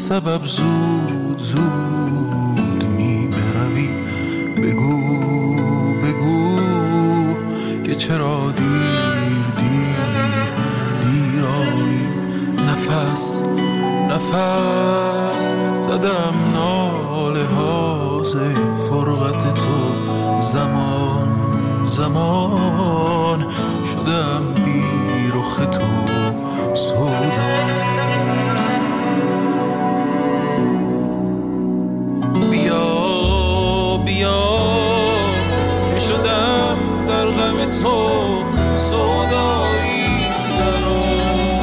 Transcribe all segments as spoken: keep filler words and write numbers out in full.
سبب زود زود می بروی. بگو بگو که چرا دیر دیر دیرایی. نفس نفس زدم ناله هاز فرقت تو. زمان زمان شدم بی رخ تو سودا. بیا بیا که شدم در غم تو سودایی. درا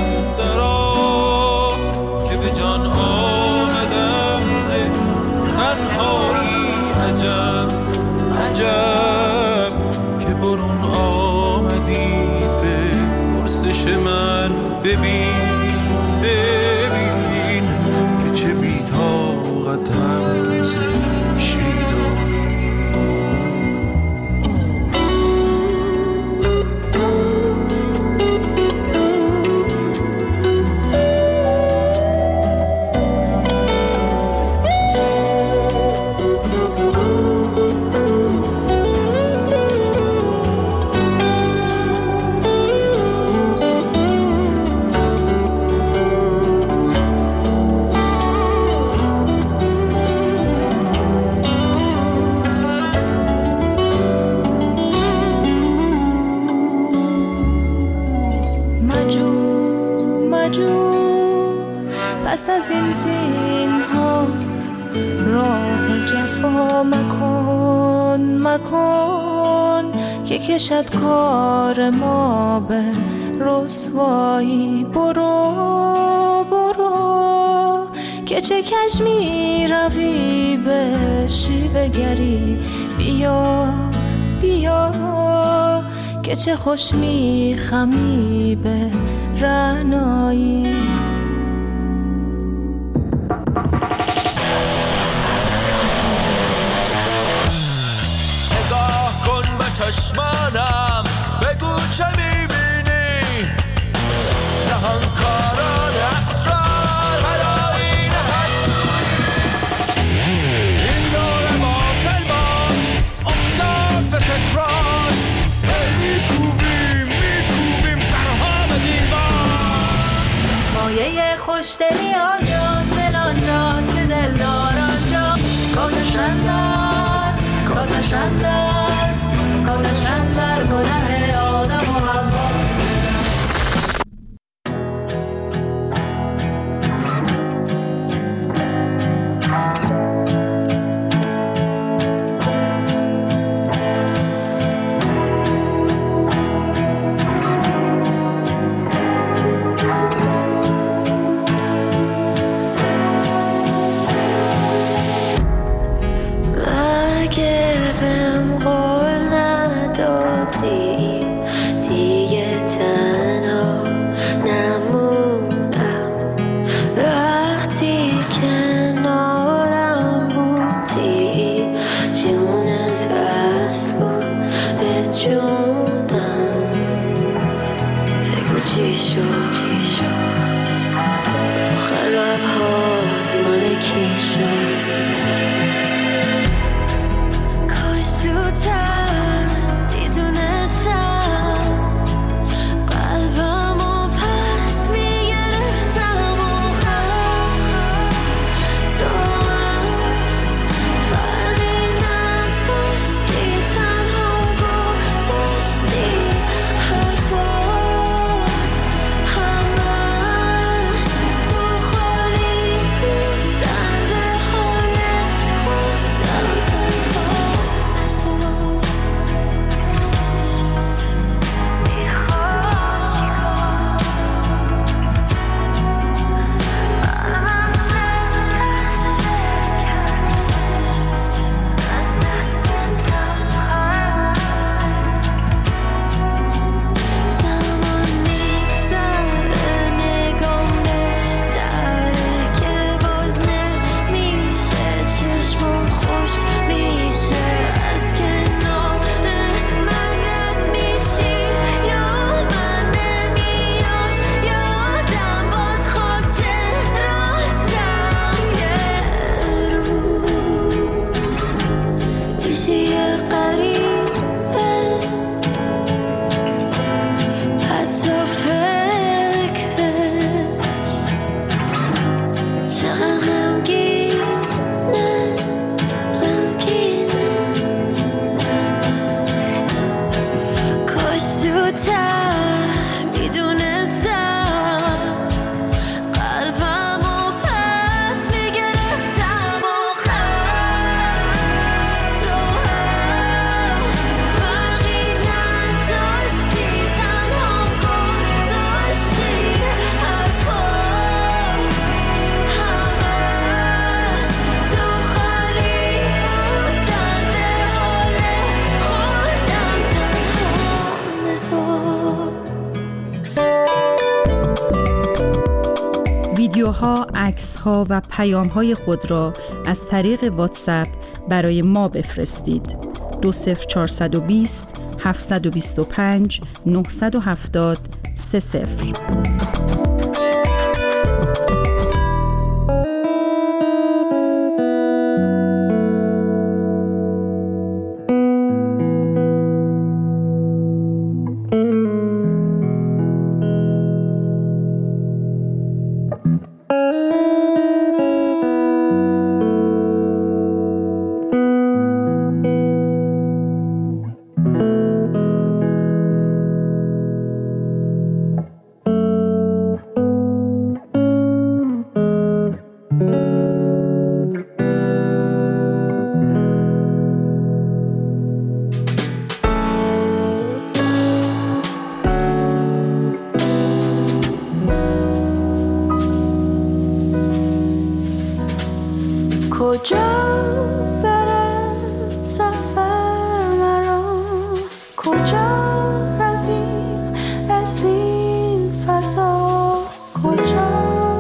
درا که به جان آمدم ز تنهایی. عجب عجب که برون آمدی به پرسش من. ببین ببین که چه بی‌طاقتم ز شیدایی. پس از این زینها راه جفا مکن مکن که کشد کار ما به رسوایی. برو برو که چه کج می روی به شیوه گری. بیا بیا که چه خوش می خمی به رعنایی. چشمانم بگو چه میبینی. نهانکاران اسرار هرآیین هر سویی. این دور باطل باز افتاد به تکرار. میکوبیم میکوبیم سرها به دیوار. مایه خوشدلی آنجاست، دل آنجاست که دلدار آنجا. کاتشن در کاتشن در کاتشن در گناه آدم و حوا. کاش زودتر میدونستم ویدیوها، عکس‌ها و پیام‌های خود را از طریق واتساپ برای ما بفرستید. دو صفر چهارصد و بیست هفتصد و بیست و پنج نهصد و هفتاد سه صفر. کجا برد سفر مرا، کجا رویم از این فضا، کجا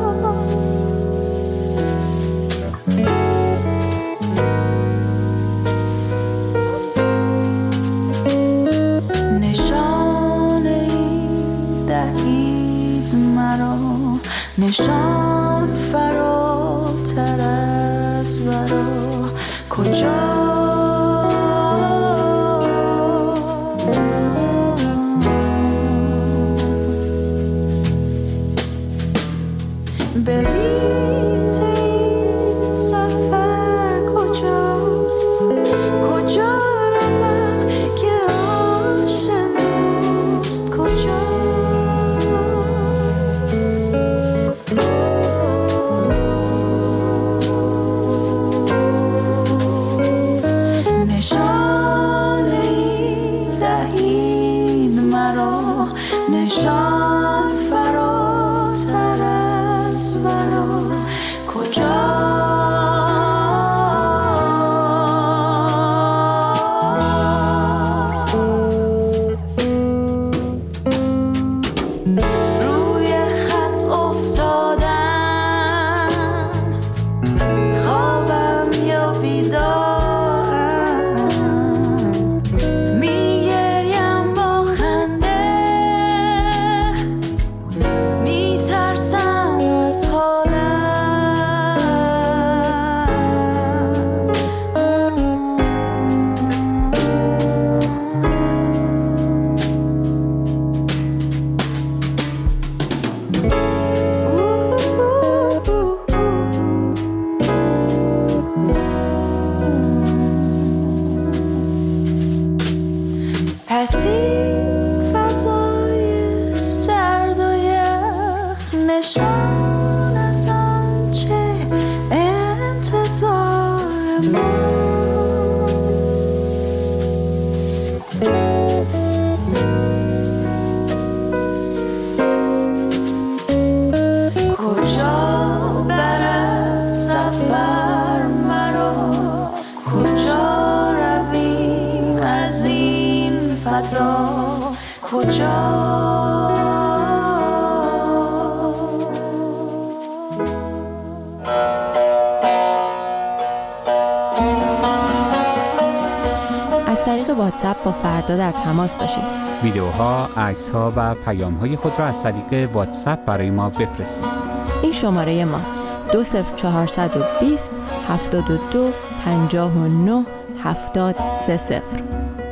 نشانه دهید مرا، نشان فراتر از ورا، کجا بریز این سفر کجاست، کجا روم که آشناست، کجا نشانه دهید مرا، نشان فراتر از ورا، کجا روی خط افتادم، خوابم یا بیدارم، میگریم با خنده، میترسم از پس این فضای سرد و یخ نشان از آنچه انتظار ماست، کجا برد سفر مرا، کجا رویم از این فضا، کجا از طریق واتساپ با فردا در تماس باشید. ویدیوها، عکس‌ها و پیام‌های خود را از طریق واتساپ برای ما بفرستید. این شماره ماست: دو صفر چهارصد و بیست هفتاد و دو پنجاه و نه هفتاد سه صفر.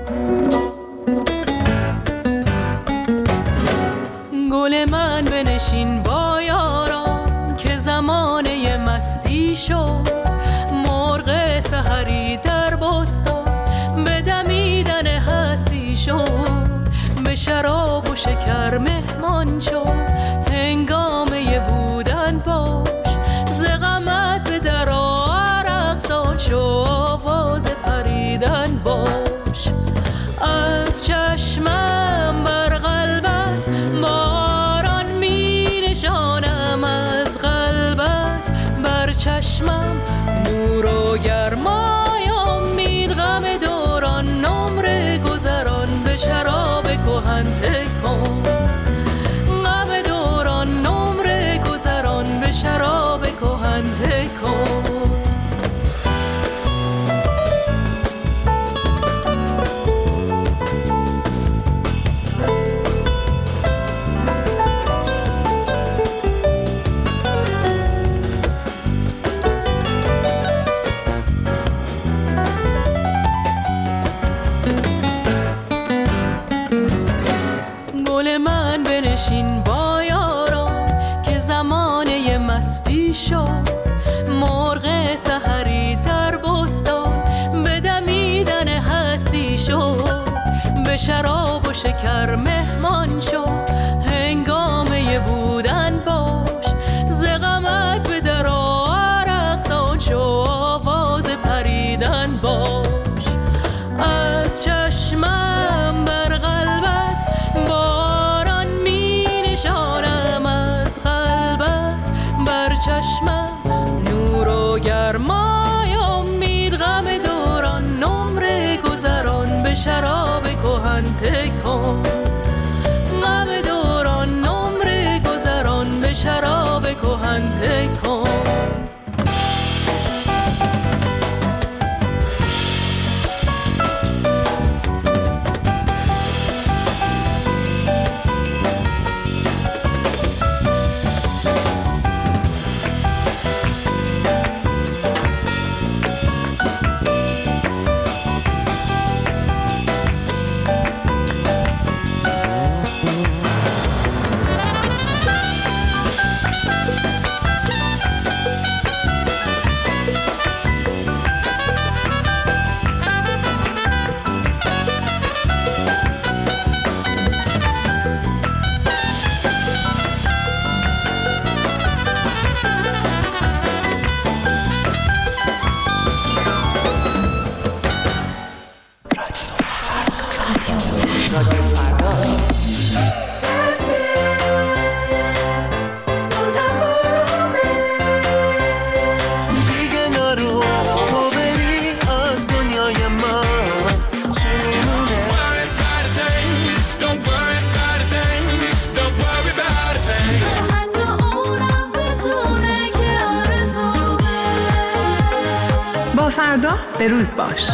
گل من بنشین با یاران که زمانه مستی شد، مرغ سحری در بستان به دمیدن هستی شد، به شراب و شکر مهمان شد، هنگامه بودن باش، ز غمت به در رقصان شو، آواز پریدن باش، از چشمم بر قلبت باران می نشانم، از قلبت بر چشمم نور و گرمای امید، غم دوران نمره گذران به شراب کهن تکان، غم دوران نمره گذران به شراب مستی شد، مرغ سحری در بستان به دمیدن هستی شد، به شراب و شکر مهمان شد، هنگامه بودن باش، ز غمت به در رقصان شو، آواز پریدن باش. از چشمم بر قلبت باران می نشانم، از قلبت بر چشمم نور و گرمای امید، غم دوران نمره گذران به شراب کهن تکن، غم دوران نمره گذران به شراب کهن تکن. فردا به روز باش.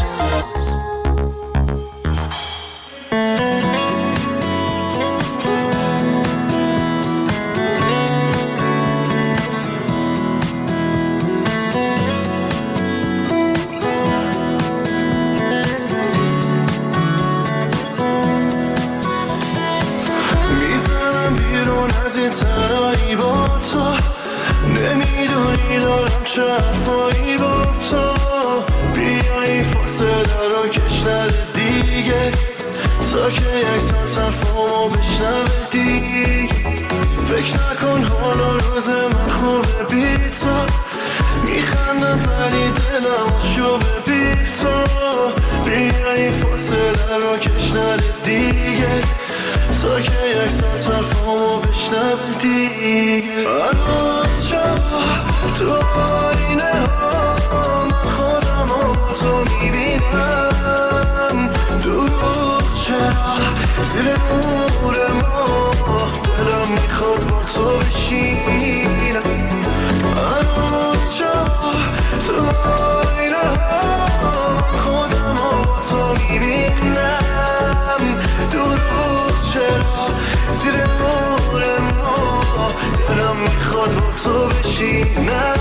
میزنم بیرون از این تنهایی با تو، نمیدونی دارم چه حرفایی با تو، بیایی فاصله رو کش نده دیگه، تا که یک ساعت حرفامو بشنوه دیگه. فکر نکن حالا روز من خوبه بی تو، میخندم ولی دلم شوبه بی تو، بیایی فاصله رو کش نده دیگه، تا که یک ساعت حرفامو بشنوه دیگه. هنوز جا تو آینه ها من خودم رو با تو میبینم، دروغ چرا زیر نور ما، دلم میخواد با تو بشینم. هنوز جا تو آینه ها من خودم رو با تو میبینم، دروغ چرا زیر نور ما، دلم میخواد با تو بشینم.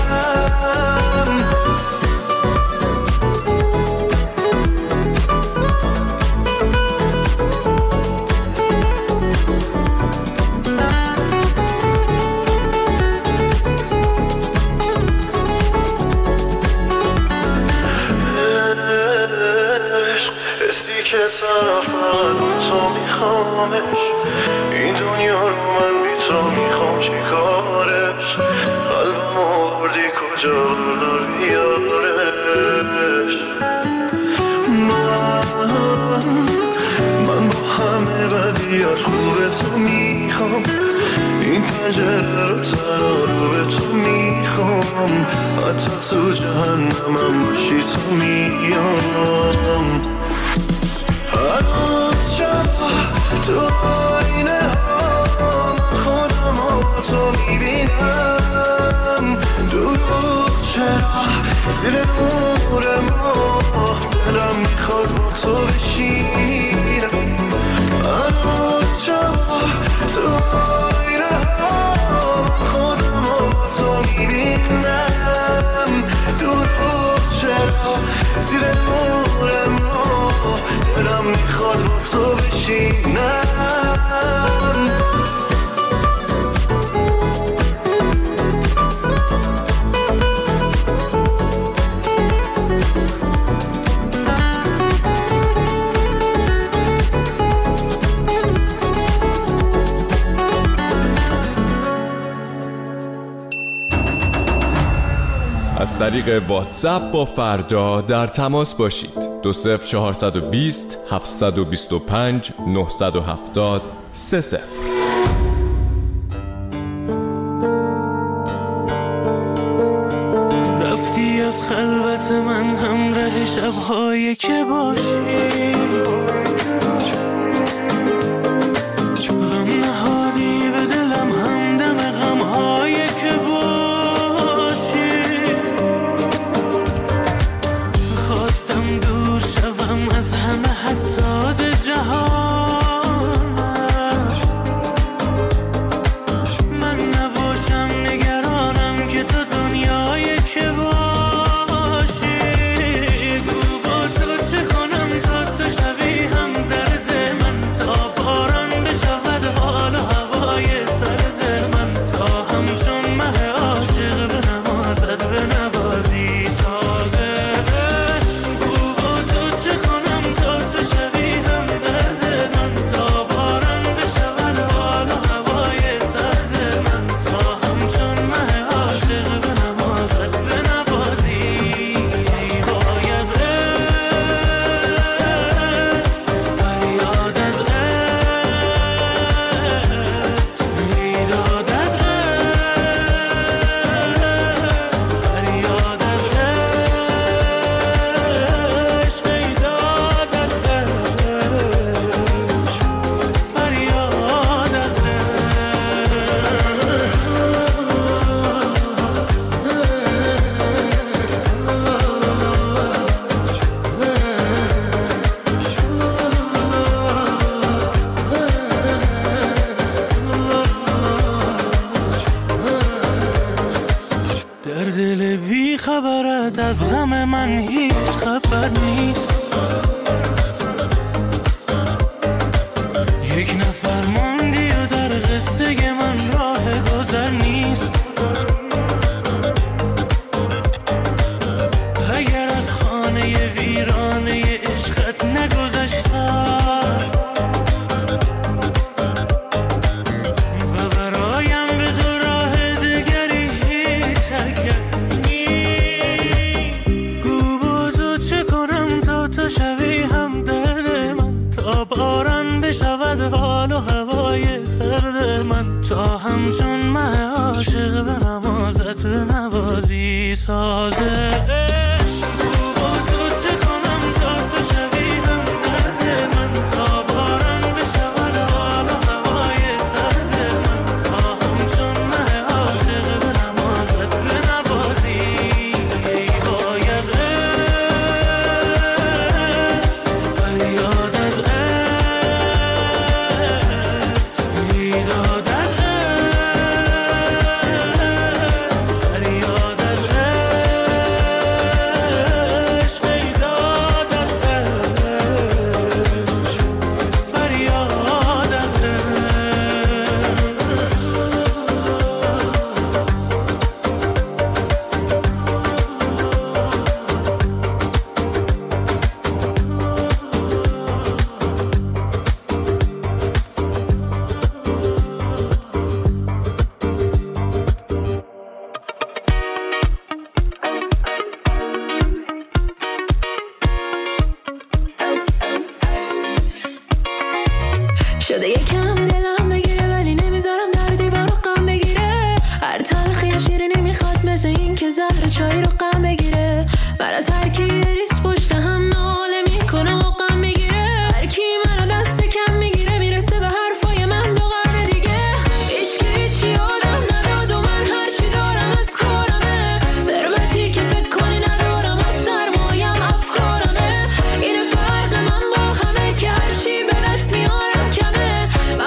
که طرف فقط تو میخوامش، این دنیا رو من بی تو میخوام چی کارش، قلبم آوردی کجا داری یارش. من من با همه بدیات خوب تو میخوام، این پنجره رو تنها رو به تو میخوام، حتی تو جهنمم باشی تو میام. هنوز شب تو آینه ها من خودم رو با تو میبینم، دروغ چرا زیر نور ما، دلم میخواد با تو بشینم. هنوز شب تو آینه ها من خودم رو با تو میبینم، دروغ چرا زیر نور ما، دلم میخواد با تو بشینم. از طریق واتساپ با فردا در تماس باشید. دو صفر چهارصد و بیست هفتصد و بیست و پنج نهصد و هفتاد سه صفر. رفتی از خلوت من همراه شب‌هایی که باشی، غم نهادی به دلم همدم غم‌هایی که باشی. خواستم دور شوم از همه حتی از جهان، من نباشم نگرانم که تو دنیایی که باشی. گو با تو چه کنم تا تو شوی هم درد من، تا باران بشود حال و هوای سرد من، تا همچون مه عاشق به نمازت به نوازی تازه. گو با تو چه کنم تا تو شوی هم درد من، تا باران بشود حال و هوای سرد من، تا همچون مه عاشق به نمازت به نوازی. ای وای از عشق، فریاد از عشق، بیداد از عشق، فریاد از عشق، بیداد از عشق، فریاد از در دل بی خبرت از غم من هیچ خبر نیست. یک نفر ماندی و در قصه من راه گذر نیست. اگر از خانه ویرانه عشقت نگذشتم و برایم به تو راه دگری هیچ اگر نیست. گو با تو چه کنم تا تو شوی هم درد من، تا باران بشود حال و هوای سرد من، تا همچون مه عاشق به نمازت به نوازی سازه. گو با تو چه کنم تا تو شوی هم درد من، تا باران بشود حال و هوای سرد من، تا همچون مه عاشق به نمازت به نوازی. ای وای از عشق، فریاد از عشق، بیداد از عشق، فریاد از عشق، بیداد از عشق، فریاد از شده یکم دلم بگیره ولی نمیذارم در دیوار رو غم بگیره. هر تلخی شیرینی میخواد مثل این که زهر چای رو غم بگیره. من از هر کی ریس پشت هم ناله میکنه و غم میگیره. هر کی منو دست کم میگیره میرسه به حرفای من دو قرن دیگه. هیچکی هیچی آدم نداد و من هرچی دارم از کارمه. ثروتی که فکر کنی ندارم از سرمایم افکارمه. این فرق من با همه که هرچی به دست میارم کمه.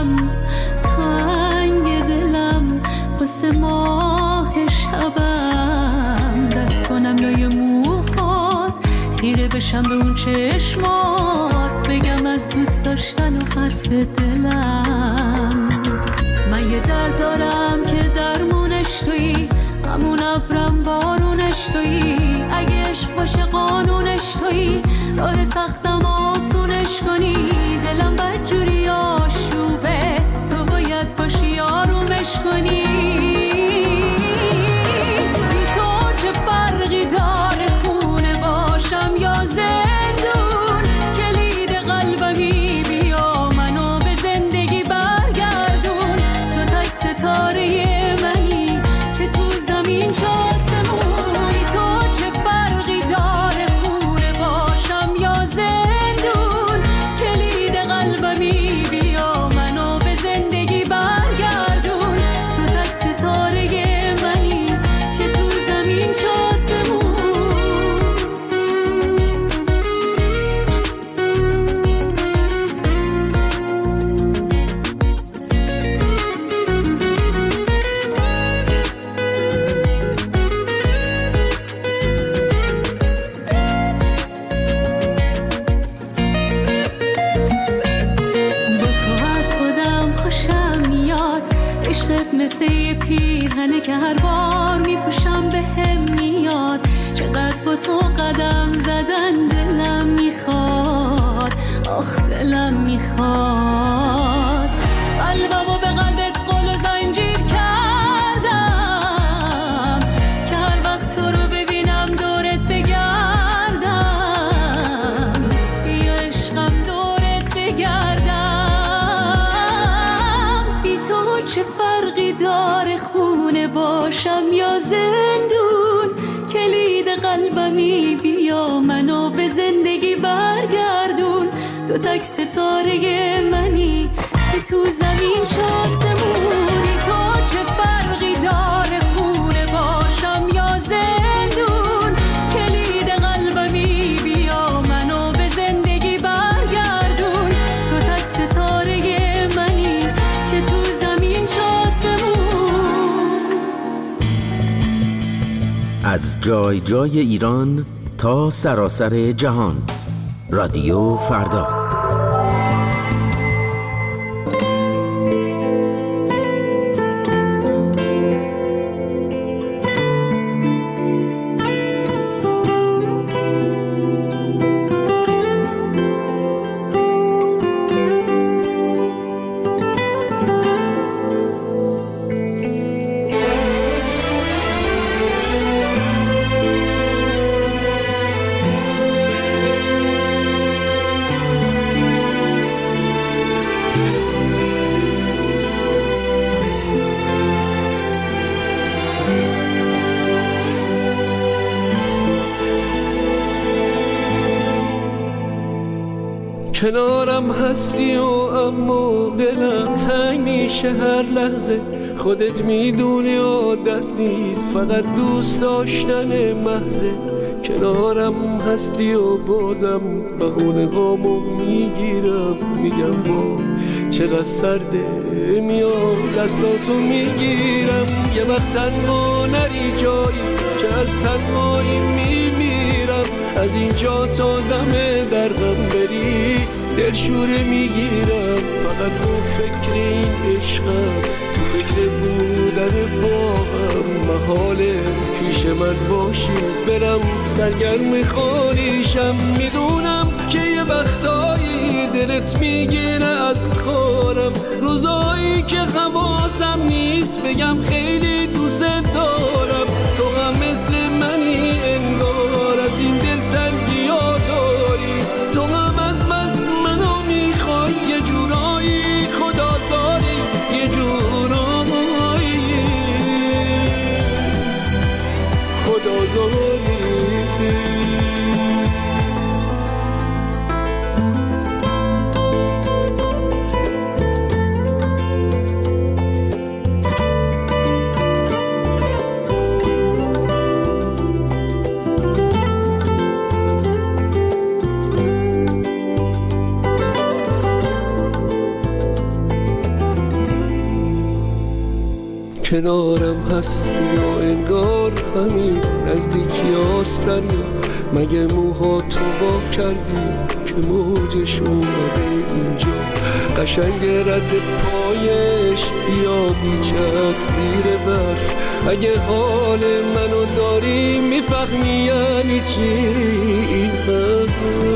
تنگ دلم واسه ماه شبم، دست کنم لای موهات خیره بشم به اون چشمات، بگم از دوست داشتن و حرف دلم. من یه درد دارم که درمونش تویی، همون ابرم بارونش تویی، اگه عشق باشه قانونش تویی، راه سختم آسونش کنی. دلم بدجوری آشوبه، تو باید باشی آرومش کنی. بی تو چه فرقی داره خونه باشم یا زندون، کلید قلبمی بیا منو به زندگی برگردون. تو تک ستاره منی، چه تو زمین چه آسمون. بی تو چه فرقی داره خونه باشم یا زندون، کلید قلبمی بیا منو به زندگی برگردون. تو تک ستاره منی، چه تو زمین چه آسمون. عشقت مثل یه پیرهنه که هر بار میپوشم به هم میاد. چقدر با تو قدم زدن دلم میخواد، آخ دلم میخواد. قلبمو به قلبت قل و زنجیر کردم که هر وقت تو رو ببینم دورت بگردم. بیا عشقم دورت بگردم. بی تو چه فرقی داره خونه باشم یا زندون، کلید قلبمی بیا منو به زندگی برگردون. تو تک ستاره منی، چه تو زمین چه آسمون. بی تو چه فرقی داره خونه باشم یا زندون، کلید قلبمی بیا منو به زندگی برگردون. تو تک ستاره منی، چه تو زمین چه آسمون. از جای جای ایران تا سراسر جهان، رادیو فردا. کنارم هستی و اما دلم تنگ میشه هر لحظه. خودت میدونی عادت نیست، فقط دوست داشتن محضه. کنارم هستی و بازم بهونه هامو میگیرم، میگم با چقدر سرده، میام دستاتو میگیرم. یه وقت تنها نری جایی که از تنهایی میمیرم. از اینجا تا دم درغم بری دلشوره میگیرم. فقط تو فکر این عشقم، تو فکر بودن با هم. محاله پیش من باشی برم سرگرم خالیشم. میدونم که یه وقتایی دلت میگیره از کارم، روزایی که حواسم نیست بگم خیلی دوست دارم. تو هم مثل منی انگار، از این دل تنگی ها داری. تو هم از بس منو میخوای، یه جورایی خدا زاری، یه جورایی خدا زاری. کنارم هستی و انگار همین نزدیکی آستن، مگه موها تو با کردی که موجش اومده اینجا، قشنگ رد پایش بیا بیچت زیر برف، اگه حال منو داری میفهمی یعنی چی این حرف.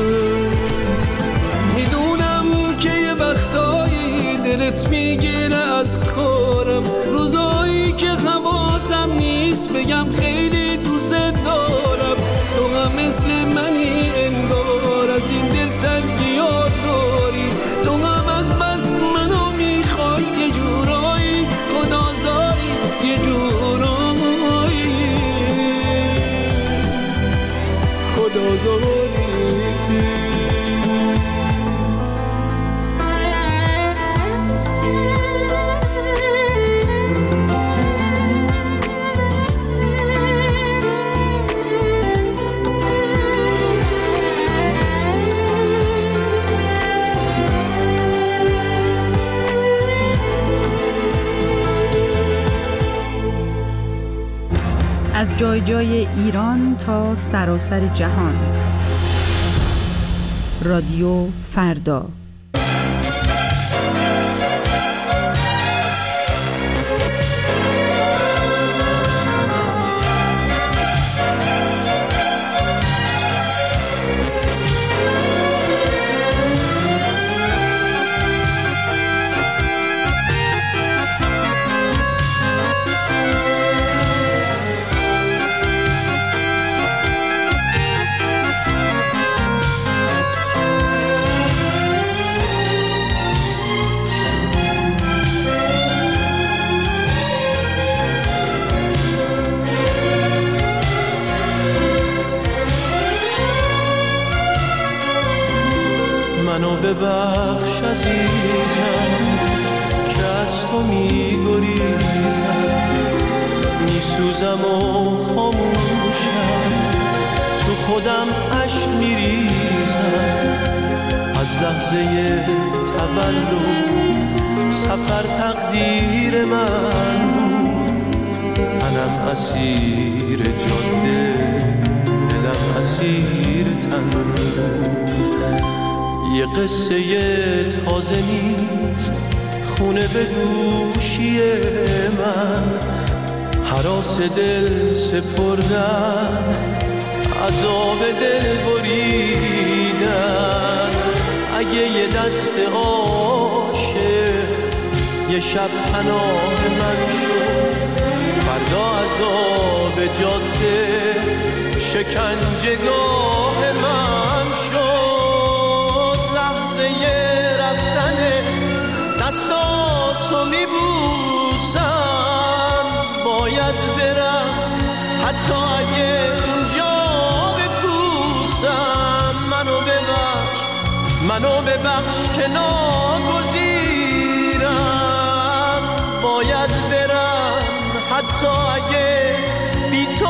میدونم که یه وقتایی دلت میگیره از کارم، روزایی که حواسم نیست بگم خیلی دوست دارم، تو هم مثل منی انگار از این دلتنگی ها داری، تو هم از بس منو میخوای یه جورایی خدازاری، یه جورایی خدازاری. از جای جای ایران تا سراسر جهان. رادیو فردا. منو ببخش عزیزم که از تو میگریزم، میسوزم و خاموشم، تو خودم عشق میریزم، از لحظه تولد سفر تقدیر من بود، تنم اسیر جاده دلم اسیر تن بود، یه قصه تازه نیست خونه به دوشی من، هراس دل سپردن عذاب دل بریدن، اگه یه دست عاشق یه شب پناه من شد، فردا عذاب جاده شکنجهگاه من شد، دستاتو میبوسم باید برم حتی اگه اینجا بپوسم، منو ببخش منو ببخش که ناگزیرم، باید برم حتی اگه بی تو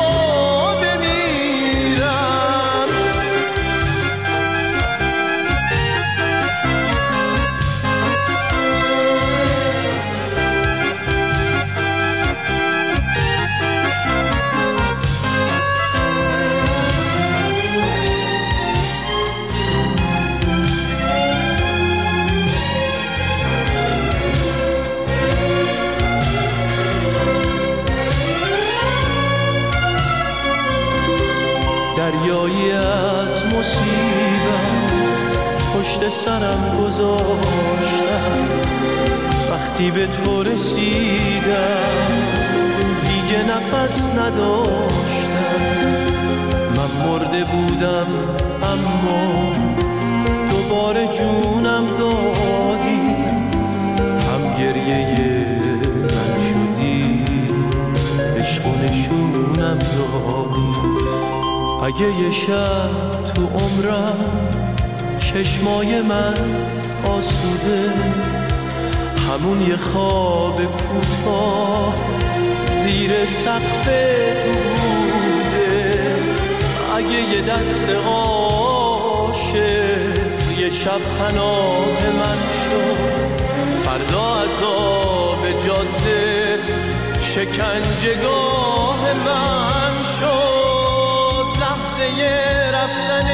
دریایی از مصیبت پشت سرم گذاشتم، وقتی به تو رسیدم دیگه نفس نداشتم، من مرده بودم اما دوباره جونم دادی، هم گریه من شدی عشق و نشونم دادی، اگه یه شب تو عمرم چشمای من آسوده، همون یه خواب کوتاه زیر سقف تو بوده، اگه یه دست عاشق یه شب پناه من شد، فردا عذاب جاده شکنجهگاه من شد لحظه رفتن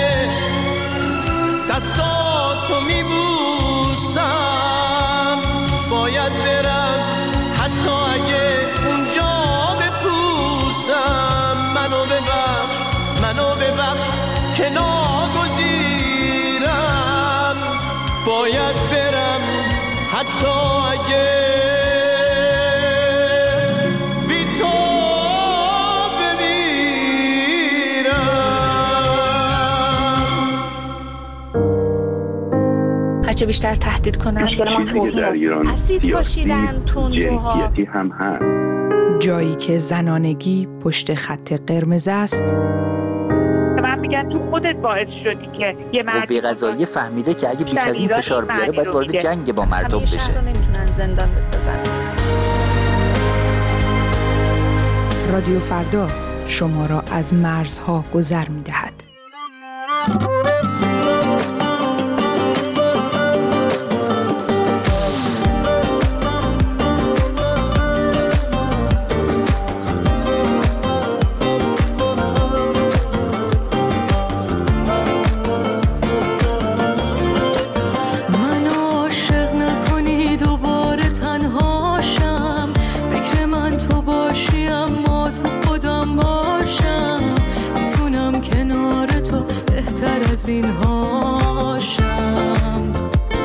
دستاتو میبوسم باید برم حتی اگه اونجا بپوسم منو ببخش منو ببخش که ناگزیرم باید برم حتی اگه بی تو هرچه بیشتر تهدید کنن چیزی که در ایران سیاسی جنسیتی هم هست. جایی که زنانگی پشت خط قرمز است. من میگم تو خودت باعث شدی که یه مردی قوه قضاییه فهمیده که اگه بیش از این فشار بیاره باید وارد جنگ با مردم بشه. همیشه رو نمیتونن زندان بسازن. رادیو فردا شما را از مرزها گذر میدهد. از این هاشم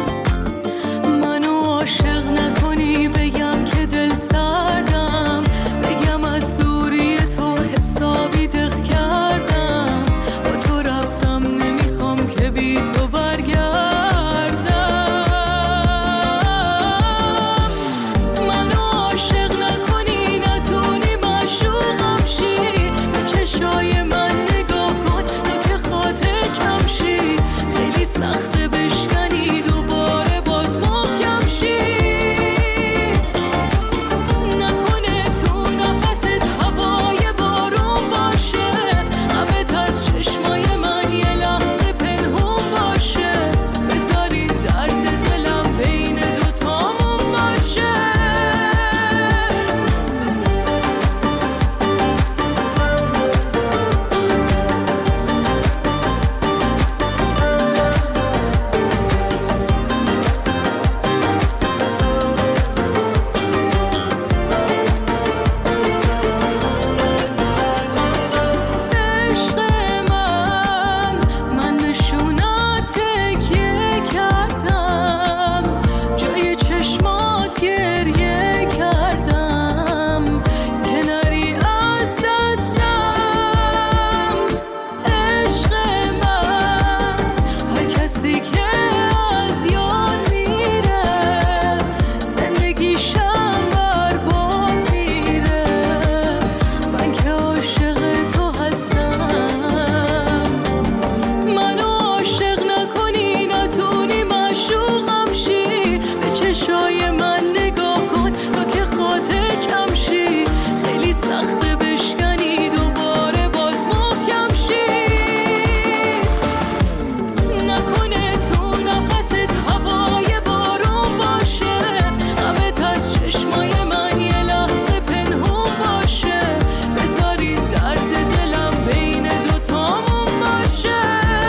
منو عاشق نکنی بگم که دل سردم بگم از دوری تو حسابی دق کردم با تو رفتم نمیخوام که بی تو برگردم منو عاشق نکنی نتونی معشوقم شی به چشای من نگاه کن تا که خاطر کم شی خیلی سخته بشکنی دوباره باز محکم شی نکنه تو نفست هوای بارون باشه همت از چشمای من یه لحظه پنهون باشه بذاری درد دلم بین دوتامون باشه عشق من من نشونات تکیه کردم جای چشمات گریه کردم که نری از دستم عشق من هر کسی که از یاد میره زندگیشم برباد میره من که عاشق تو هستم منو عاشق نکنی نتونی معشوقم شی به چشای من نگاه کن تا که خاطر کم شی خیلی سخته بشکنی دوباره باز محکم شی نکنه تو نفست هوای بارون باشه همت از چشمای من یه لحظه پنهون باشه بذاری درد دلم بین دوتامون باشه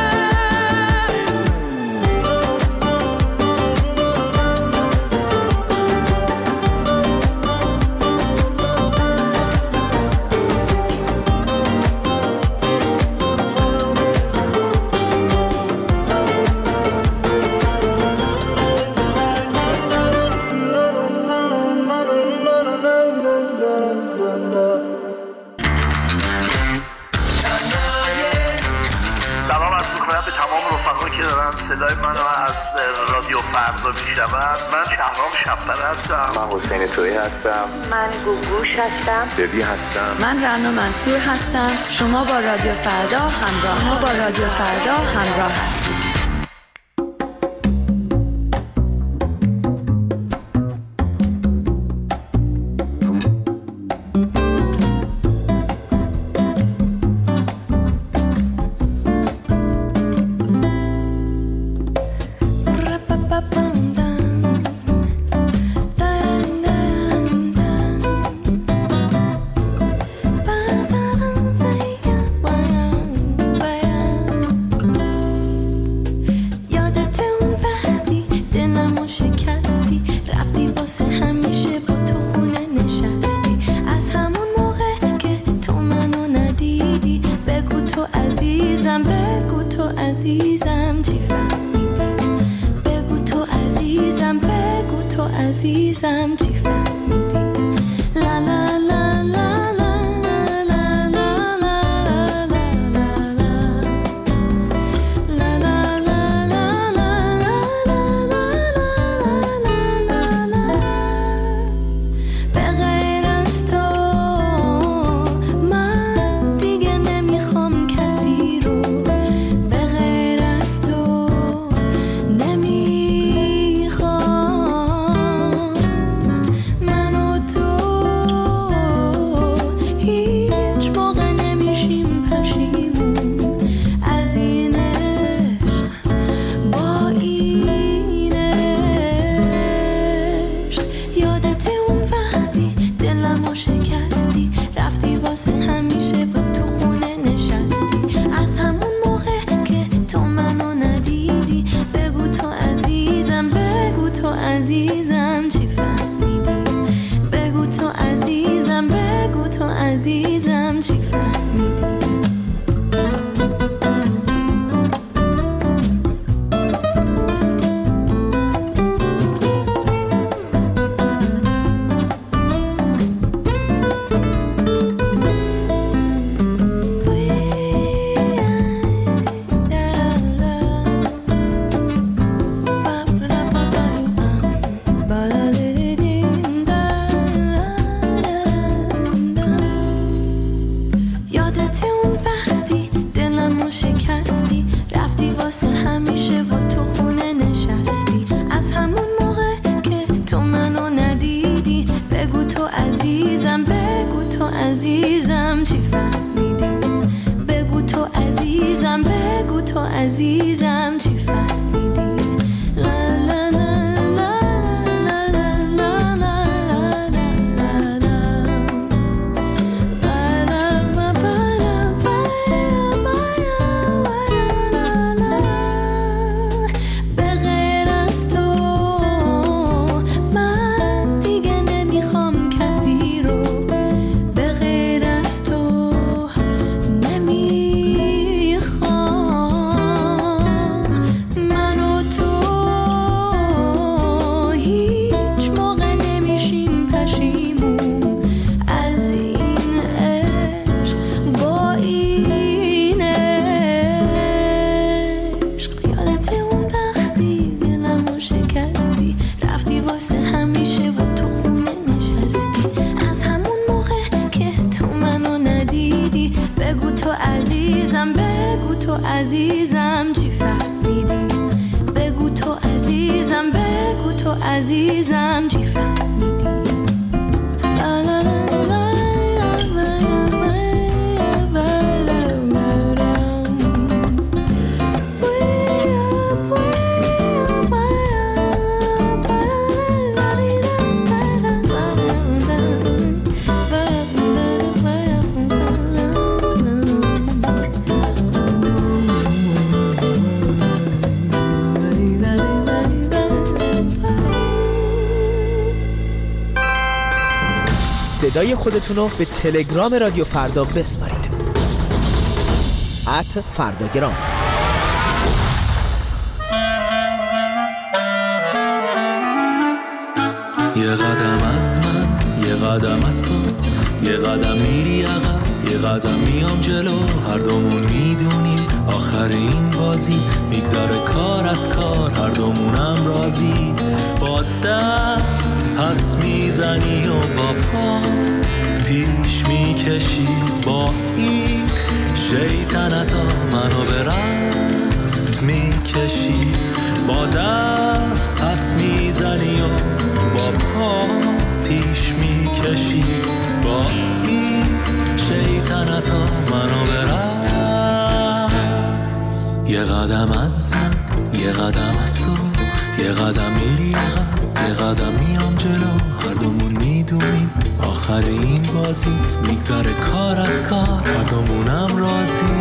سلام عرض می‌کنم به تمام رفقایی که دارن صدای منو از رادیو فردا میشنون. من شهرام شب‌پره هستم. من حسین تویی هستم. من گوگوش هستم. ببی هستم. من رنا منصور هستم. شما با رادیو فردا همراه ما با رادیو فردا همراه هستید. عزیزم چی فهمیدی لا لا لا لا لا لا لا صدای خودتون رو به تلگرام رادیو فردا بسپارید. ات فرداگرام. یه قدم از من، یه قدم از تو، یه قدم میری عقب، یه قدم میام جلو. هر دومون میدونیم آخر این بازی میگذره کار از کار، هر دومونم راضی. با دست پس میزنی و با پا پیش میکشی، با این شیطنتا منو به رقص میکشی. با دست پس میزنی و با پا پیش میکشی، با این شیطنتا منو به رقص. یه قدم از من، یه قدم از تو، یه قدم میری عقب، یه قدم میام جلو. هر دومون میدونیم آخر این بازی میگذره کار از کار، هر دومونم راضی.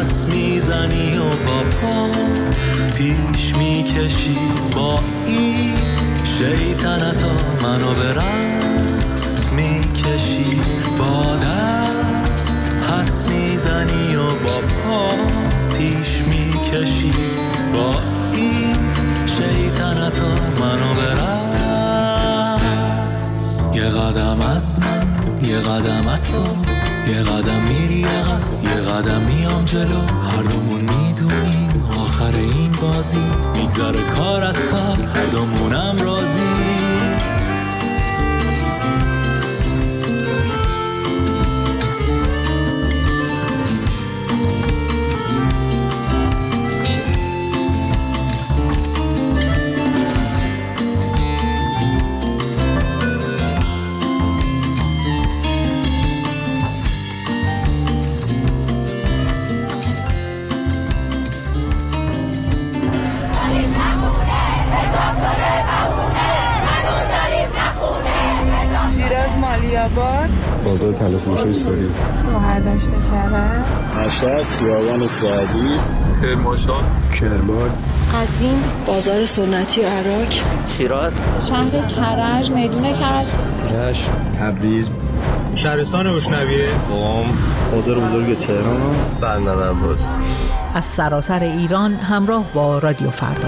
پس میزنی و با پا پیش میکشی، با این شیطنتا منو به رقص میکشی، با دست پس میزنی و با پا پیش میکشی، با این شیطنتا منو به رقص. یه قدم از من، یه قدم از تو، یه قدم میری عقب، یه قدم میام جلو، هر دومون میدونیم آخر این بازی میگذره کار از کار، هر دومونم راضی. بازار تلفروشی ساری، شوهرداشت کرد، مشهد، خیابان سعدی، کرمانشاه، کرمان، قزوین، بازار سنتی عراق، شیراز، شهر کرج، میدون کرج، رشت، تبریز، شهرستان اشنویه، قم، بازار بزرگ تهران، بندر عباس. از سراسر ایران همراه با رادیو فردا.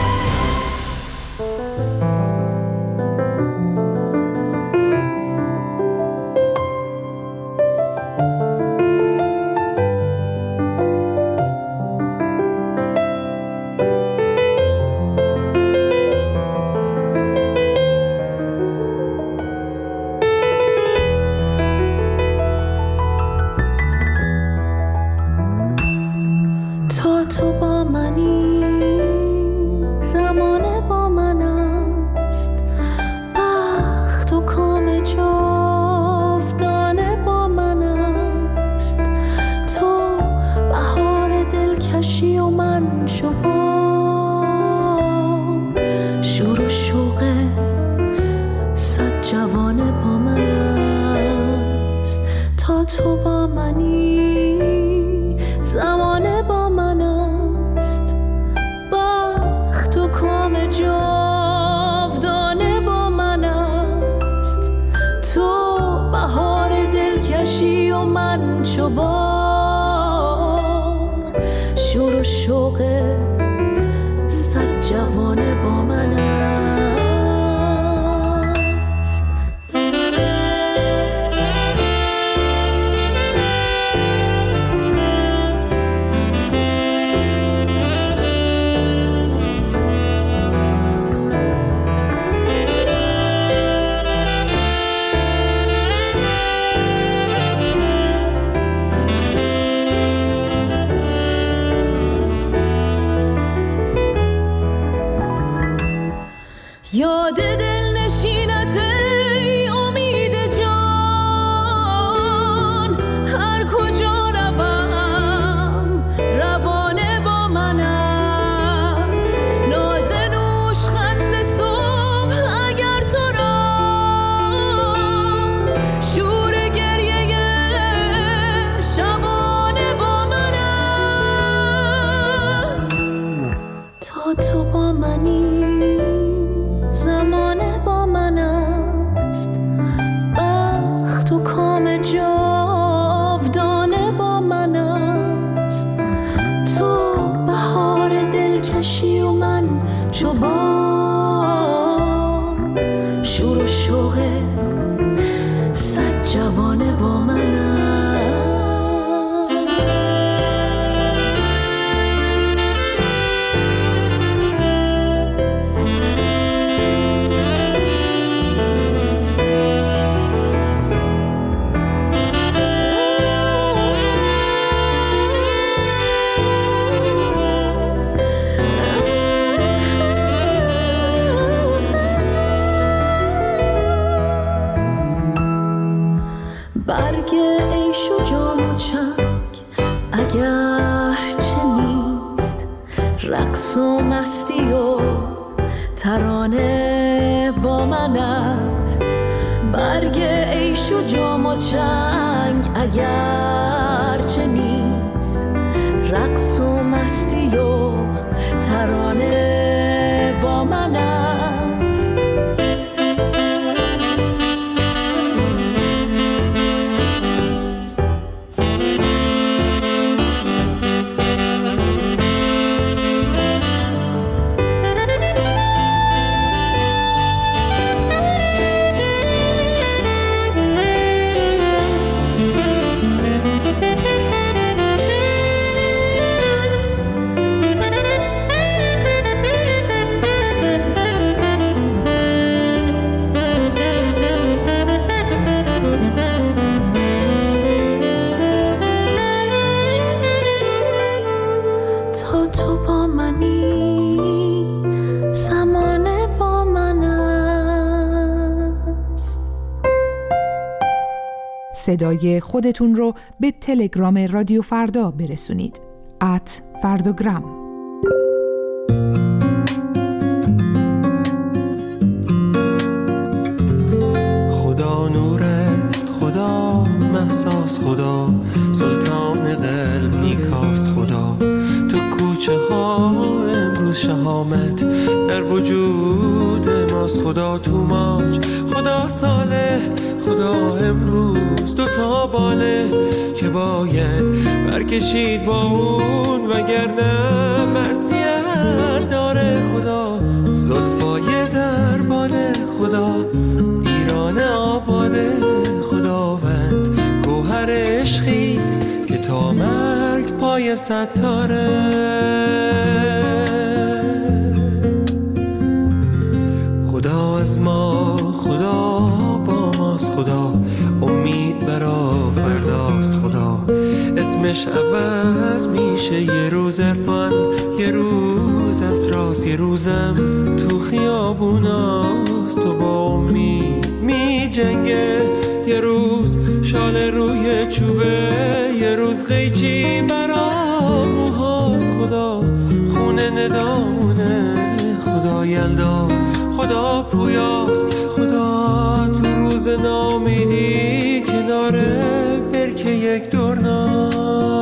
یاد دل نشینت ای امید جان، هر کجا روم روانه با من است، ناز نوش خند صبح اگر تو راست، شور گریه شبانه با من است. تا تو با منی زمانه با من است، بخت و کام جاودانه با من است. تو بهار دلکشی و من چوبان، شور و شوق صد جوانه با من است. برگ عیش و جام و چنگ اگر چه نیست، رقص و مستی و ترانه با من است. برگ عیش و جام و چنگ اگر چه نیست، رقص و مستی و ترانه با من است. صدای خودتون رو به تلگرام رادیو فردا برسونید. ات فرداگرام. خدا نور است، خدا مهساس، خدا سلطان قلب نیکاست، خدا تو کوچه ها امروز شهامت در وجود ماست، خدا تو ماج، خدا صالح، خدا امروز دو تا باله که باید برکشید با اون وگرنه معصیت داره، خدا زلفای در باده، خدا ایران آباده، خداوند گوهر عشقیست که تا مرگ پای ستاره. خدا از ما، خدا با ماست، خدا امید برا فرداست، خدا اسمش عوض میشه، یه روز عرفان، یه روز اسراس، یه روزم تو خیابوناست، تو با امید می جنگه، یه روز شال روی چوبه، یه روز قیچی برا موهاست، خدا خونه ندامونه، خدا یلدا، خدا پویاست، خدا تو روز نامیدی کناره برکه یک دورناست.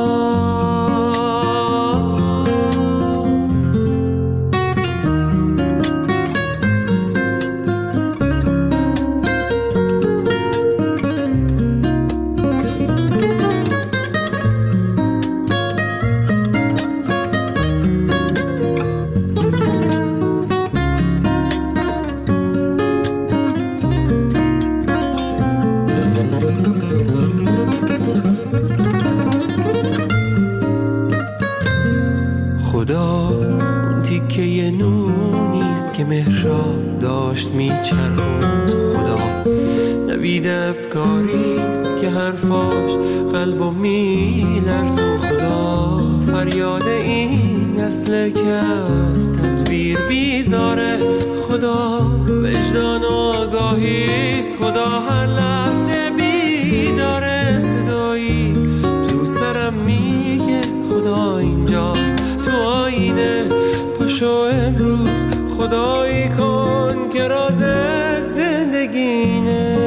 خدا اون تیکه نونیست که مهراب داشت میچرخوند، خدا نوید افکاریست که حرفاش قلبو میلرزون، خدا فریاد این نسل که از تصویر بیزاره، خدا وجدان و آگاهیست، خدا هر لحظه بیداره، صدایی تو سرم میگه خدا اینجاست، تو آینه پاشو امروز خدایی کن که راز زندگینه.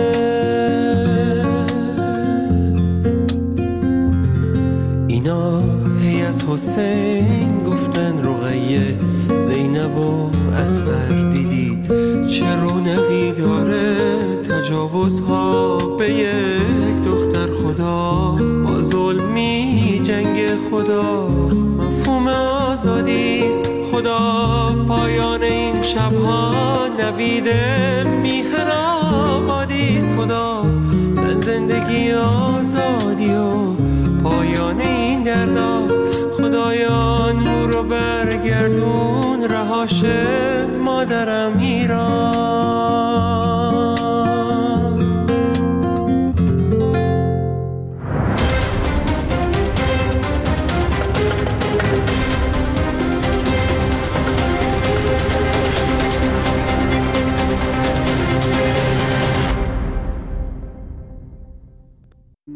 اینا هی از حسین گفتن رقیه، زینب و اصغر دیدید چه رونقی داره، تجاوزها به یک دختر، خدا با ظلمی جنگ، خدا مفهوم آزادیست، خدا پایان این شبها نوید میهن آبادیست، خدا زن زندگی آزادی و پایان این درداست، خدایان او رو برگردون رهاش مادرم ایران.